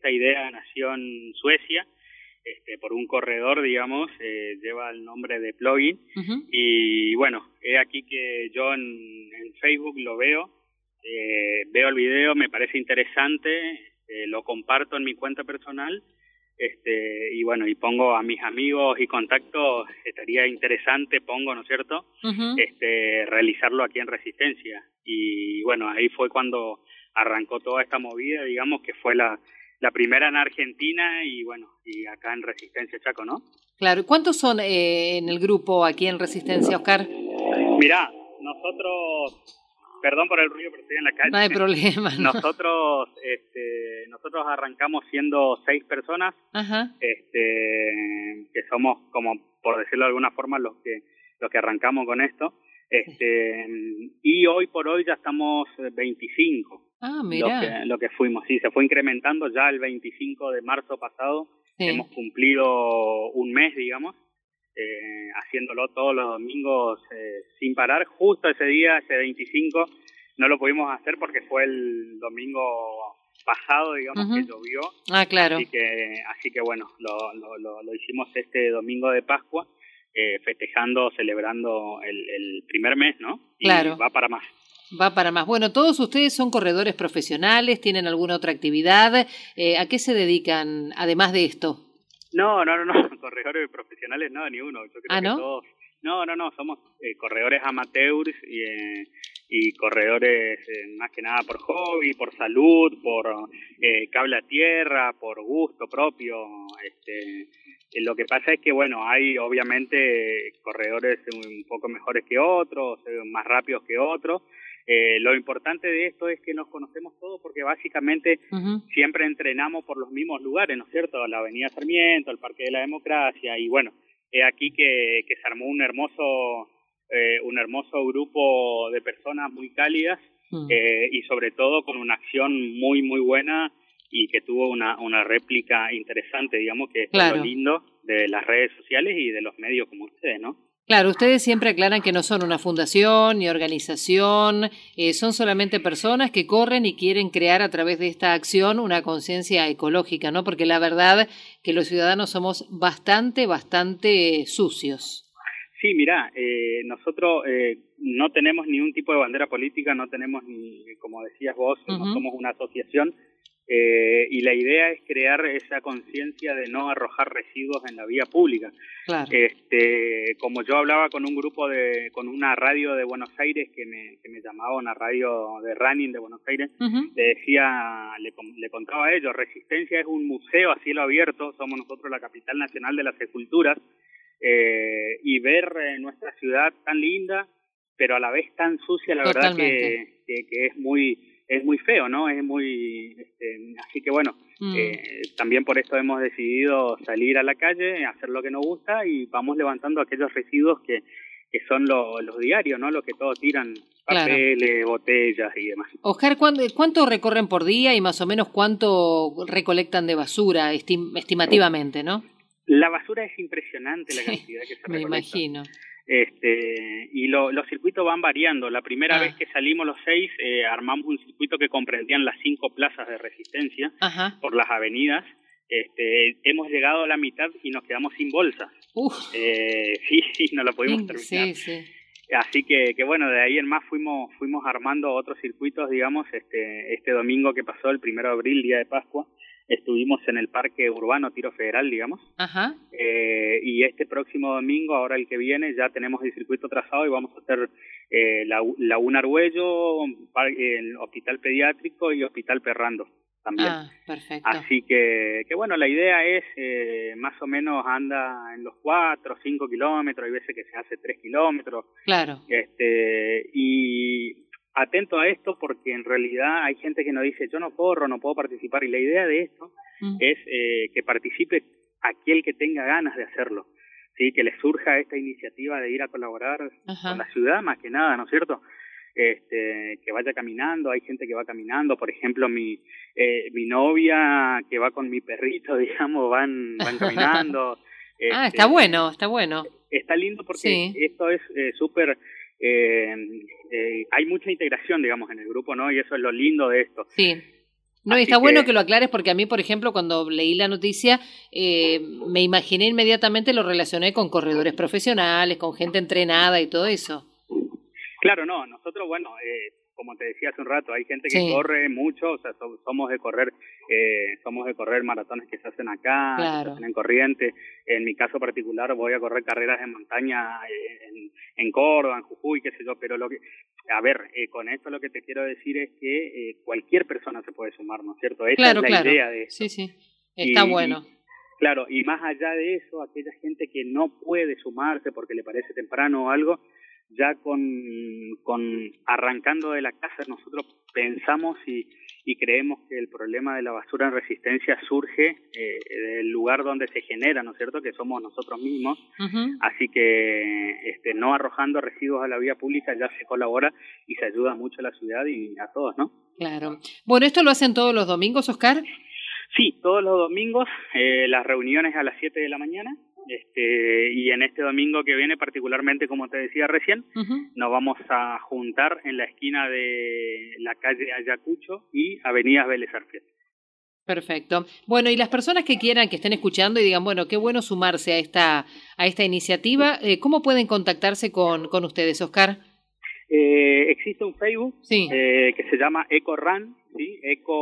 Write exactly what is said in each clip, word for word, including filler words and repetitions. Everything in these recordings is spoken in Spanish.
esta idea nació en Suecia, este, por un corredor, digamos, eh, lleva el nombre de Plugin, uh-huh. Y bueno, es aquí que yo en, en Facebook lo veo, eh, veo el video, me parece interesante, eh, lo comparto en mi cuenta personal, este, y bueno, y pongo a mis amigos y contactos, estaría interesante, pongo, ¿no es cierto?, uh-huh. este, realizarlo aquí en Resistencia. Y bueno, ahí fue cuando arrancó toda esta movida, digamos, que fue la, la primera en Argentina y bueno, y acá en Resistencia Chaco, ¿no? Claro, ¿cuántos son eh, en el grupo aquí en Resistencia, Oscar? Mirá, nosotros... Perdón por el ruido, pero estoy en la calle. No hay problema. No. Nosotros, este, nosotros arrancamos siendo seis personas, ajá. este, que somos, como por decirlo de alguna forma, los que los que arrancamos con esto. Este, y hoy por hoy ya estamos veinticinco. Ah, mira. Lo que, lo que fuimos, sí, se fue incrementando ya el veinticinco de marzo pasado. Sí. Hemos cumplido un mes, digamos. Eh, haciéndolo todos los domingos eh, sin parar. Justo ese día, ese veinticinco, no lo pudimos hacer porque fue el domingo pasado, digamos, uh-huh. que llovió. Ah, claro. Así que, así que bueno, lo, lo, lo, lo hicimos este domingo de Pascua, eh, festejando, celebrando el, el primer mes, ¿no? Y claro. va para más. Va para más. Bueno, todos ustedes son corredores profesionales, ¿tienen alguna otra actividad? Eh, ¿A qué se dedican, además de esto? No, no, no, no, corredores profesionales no, ni uno. Yo creo ¿Ah, no? que todos, no, no, no, somos eh, corredores amateurs y, eh, y corredores eh, más que nada por hobby, por salud, por eh, cable a tierra, por gusto propio. Este, eh, lo que pasa es que, bueno, hay obviamente corredores un poco mejores que otros, más rápidos que otros. Eh, lo importante de esto es que nos conocemos todos porque básicamente uh-huh. siempre entrenamos por los mismos lugares, ¿no es cierto? La Avenida Sarmiento, el Parque de la Democracia, y bueno, es aquí que, que se armó un hermoso eh, un hermoso grupo de personas muy cálidas uh-huh. eh, y sobre todo con una acción muy muy buena y que tuvo una, una réplica interesante, digamos, que claro. es lo lindo de las redes sociales y de los medios como ustedes, ¿no? Claro, ustedes siempre aclaran que no son una fundación ni organización, eh, son solamente personas que corren y quieren crear a través de esta acción una conciencia ecológica, ¿no? Porque la verdad que los ciudadanos somos bastante, bastante sucios. Sí, mira, eh, nosotros eh, no tenemos ni un tipo de bandera política, no tenemos ni, como decías vos, uh-huh. no somos una asociación. Eh, y la idea es crear esa conciencia de no arrojar residuos en la vía pública. Claro. Este, como yo hablaba con un grupo de, con una radio de Buenos Aires que me, que me llamaba, una radio de running de Buenos Aires, uh-huh. le decía, le, le contaba a ellos, Resistencia es un museo a cielo abierto, somos nosotros la capital nacional de las esculturas, eh, y ver eh, nuestra ciudad tan linda, pero a la vez tan sucia, la Totalmente. verdad que, que, que es muy... es muy feo, ¿no? Es muy... Este, así que bueno, mm. eh, también por esto hemos decidido salir a la calle, hacer lo que nos gusta y vamos levantando aquellos residuos que, que son lo, los diarios, ¿no? Los que todos tiran, papeles, claro. botellas y demás. Oscar, ¿cuánto, ¿cuánto recorren por día y más o menos cuánto recolectan de basura, estim, estimativamente, no? La basura es impresionante, la cantidad que se recolecta. Me imagino. Este, y lo, los circuitos van variando. La primera ah. vez que salimos los seis, eh, armamos un circuito que comprendían las cinco plazas de Resistencia Ajá. por las avenidas. Este, hemos llegado a la mitad y nos quedamos sin bolsas. Eh, sí, sí, no lo pudimos terminar. Sí, sí. Así que, que bueno, de ahí en más fuimos fuimos armando otros circuitos, digamos. Este, este domingo que pasó, el primero de abril, día de Pascua, estuvimos en el Parque Urbano Tiro Federal, digamos. Ajá. Eh, y este próximo domingo, ahora el que viene, ya tenemos el circuito trazado y vamos a hacer eh, la, Laguna Argüello, el Hospital Pediátrico y Hospital Perrando también. Ah, perfecto. Así que, que bueno, la idea es eh, más o menos anda en los cuatro, cinco kilómetros, hay veces que se hace tres kilómetros. Claro. Este, y atento a esto porque en realidad hay gente que nos dice yo no corro, no puedo participar, y la idea de esto mm. es eh, que participe aquel que tenga ganas de hacerlo, sí, que le surja esta iniciativa de ir a colaborar Ajá. con la ciudad más que nada, ¿no es cierto? Este, que vaya caminando, hay gente que va caminando, por ejemplo mi eh, mi novia que va con mi perrito, digamos, van van caminando. Este, ah, está bueno, está bueno. Está lindo porque sí. esto es eh, súper Eh, eh, hay mucha integración, digamos, en el grupo, ¿no? Y eso es lo lindo de esto. Sí. No, y está que... bueno que lo aclares porque a mí, por ejemplo, cuando leí la noticia, eh, me imaginé inmediatamente, lo relacioné con corredores profesionales, con gente entrenada y todo eso. Claro, no, nosotros, bueno, eh, como te decía hace un rato, hay gente que sí. corre mucho, o sea, so, somos de correr, eh, somos de correr maratones que se hacen acá, claro. que se hacen en Corrientes. En mi caso particular voy a correr carreras de montaña en, en Córdoba, en Jujuy, qué sé yo, pero lo que, a ver, eh, con esto lo que te quiero decir es que eh, cualquier persona se puede sumar, ¿no es cierto? Esa claro, es la claro. idea de esto. Sí, sí, está y, bueno. Y, claro, y más allá de eso, aquella gente que no puede sumarse porque le parece temprano o algo, ya con, con arrancando de la casa nosotros pensamos y, y creemos que el problema de la basura en Resistencia surge eh, del lugar donde se genera, ¿no es cierto?, que somos nosotros mismos, uh-huh. Así que este, no arrojando residuos a la vía pública ya se colabora y se ayuda mucho a la ciudad y a todos, ¿no? Claro. Bueno, ¿esto lo hacen todos los domingos, Oscar? Sí, todos los domingos, eh, las reuniones a las siete de la mañana. Este, y en este domingo que viene, particularmente, como te decía recién, uh-huh. nos vamos a juntar en la esquina de la calle Ayacucho y Avenida Vélez Arfiel. Perfecto. Bueno, y las personas que quieran, que estén escuchando y digan, bueno, qué bueno sumarse a esta a esta iniciativa, eh, ¿cómo pueden contactarse con, con ustedes, Oscar? Eh, existe un Facebook sí. eh, que se llama EcoRun, ¿sí?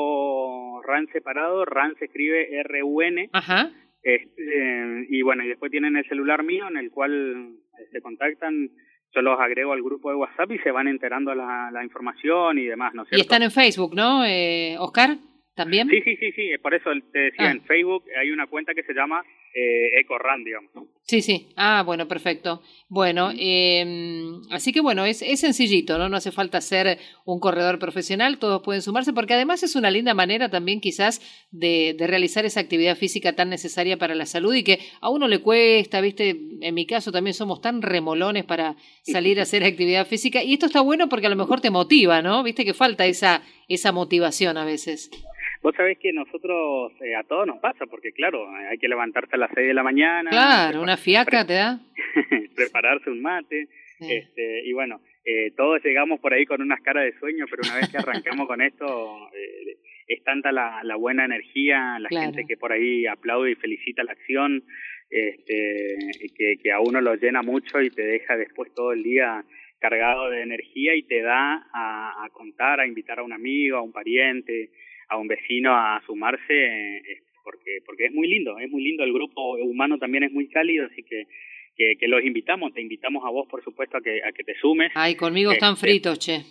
Eco Run separado, Run se escribe R U N. Ajá. Este, y bueno, y después tienen el celular mío en el cual se contactan, yo los agrego al grupo de WhatsApp y se van enterando la, la información y demás, ¿no es cierto? Y están en Facebook, ¿no, eh, Oscar? ¿También? Sí, sí, sí, sí, por eso te decía, ah. en Facebook hay una cuenta que se llama eh, EcoRun, digamos, ¿no? Sí, sí, ah, bueno, perfecto. Bueno, eh, así que bueno, es, es sencillito, ¿no? No hace falta ser un corredor profesional, todos pueden sumarse, porque además es una linda manera también quizás de, de realizar esa actividad física tan necesaria para la salud y que a uno le cuesta, ¿viste? En mi caso también somos tan remolones para salir a hacer actividad física y esto está bueno porque a lo mejor te motiva, ¿no? Viste que falta esa, esa motivación a veces. Vos sabés que nosotros, eh, a todos nos pasa, porque claro, hay que levantarse a las seis de la mañana. Claro, una fiaca te da. Prepararse un mate, sí. este, y bueno, eh, todos llegamos por ahí con unas caras de sueño, pero una vez que arrancamos con esto, eh, es tanta la, la buena energía, la claro. gente que por ahí aplaude y felicita la acción, este, que, que a uno lo llena mucho y te deja después todo el día cargado de energía y te da a, a contar, a invitar a un amigo, a un pariente, a un vecino a sumarse, eh, porque porque es muy lindo, es muy lindo, el grupo humano también es muy cálido, así que que, que los invitamos, te invitamos a vos, por supuesto, a que a que te sumes. Ay, conmigo este, están fritos, che.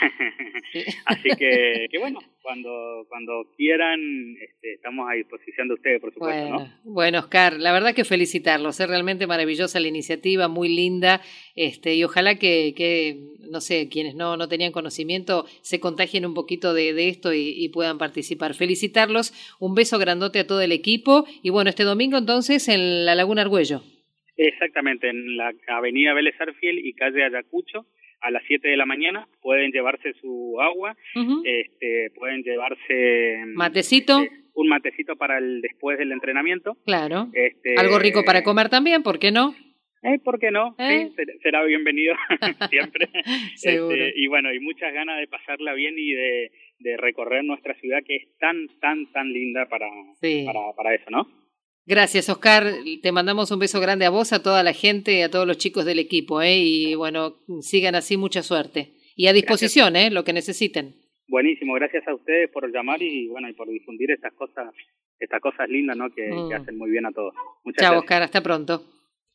Así que, que bueno, cuando cuando quieran, este, estamos a disposición de ustedes, por supuesto, bueno, ¿no? Bueno, Oscar, la verdad que felicitarlos, es realmente maravillosa la iniciativa, muy linda, este, y ojalá que, que no sé, quienes no, no tenían conocimiento se contagien un poquito de, de esto y, y puedan participar. Felicitarlos, un beso grandote a todo el equipo, y bueno, este domingo entonces en la Laguna Argüello. Exactamente, en la avenida Vélez Arfiel y calle Ayacucho, a las siete de la mañana, pueden llevarse su agua, uh-huh. este, pueden llevarse... ¿Matecito? Este, un matecito para el después del entrenamiento. Claro, este, algo rico para comer también, ¿por qué no? Eh, ¿Por qué no? ¿Eh? Sí, será bienvenido siempre. Seguro. Este, y bueno, y muchas ganas de pasarla bien y de, de recorrer nuestra ciudad que es tan, tan, tan linda para, sí. para, para eso, ¿no? Gracias, Oscar. Te mandamos un beso grande a vos, a toda la gente, a todos los chicos del equipo, ¿eh? Y bueno, sigan así, mucha suerte. Y a disposición, gracias. ¿eh? Lo que necesiten. Buenísimo, gracias a ustedes por llamar y bueno, y por difundir estas cosas, estas cosas lindas, ¿no? Que, mm. que hacen muy bien a todos. Muchas Chao, gracias. Oscar, hasta pronto.